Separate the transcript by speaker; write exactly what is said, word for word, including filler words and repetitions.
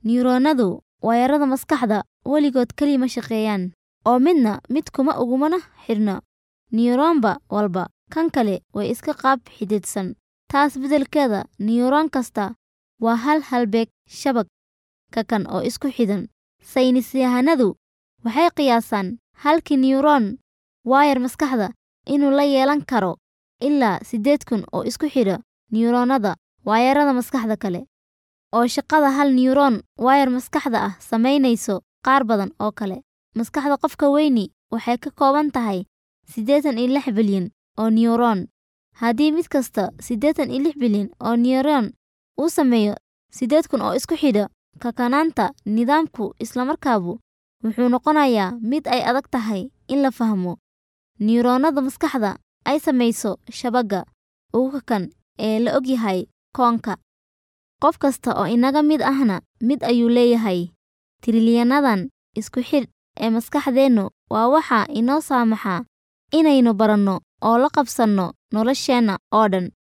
Speaker 1: Neuronadu waayarada maskaxda weligood kaliya ma shaqeeyaan oo midna mid kuma ugumana xirna. Neuronba walba kan kale way iska qaab xididsan. Taas beddelkeeda neuron kasta waa hal halbeeg shabag ka kan oo isku xidhan. Saynisyahanadu waxay qiyaasaan halkii neuron waayar maskaxda inuu la yeelan karo ilaa sideed kun oo isku xidha neuronada waayarada maskaxda kale. Oo shaqada hal neuron waayar maskaxda ah sameynayso qaar badan oo kale. Maskaxda qofka weyni waxay ka kooban tahay siddeetan iyo lix bilyan oo neuron. Haddii mid kasta siddeetan iyo lix bilyan oo neuron uu sameeyo sideed kun oo isku xidha, kakanaanta nidaamku isla markaaba wuxuu noqonayaa mid ay adag tahay in la fahmo. Neuronada maskaxda ay samayso shabaga ugu kakan ee la ogyahay koonka. Qof kasta oo inaga mid ahna mid ayuu leeyahay. Trillianadan isku xidh ee maskaxdeenu waa waxa inoo saamaxa inaynu baranno oo la qabsanno nolosheena oo dhan.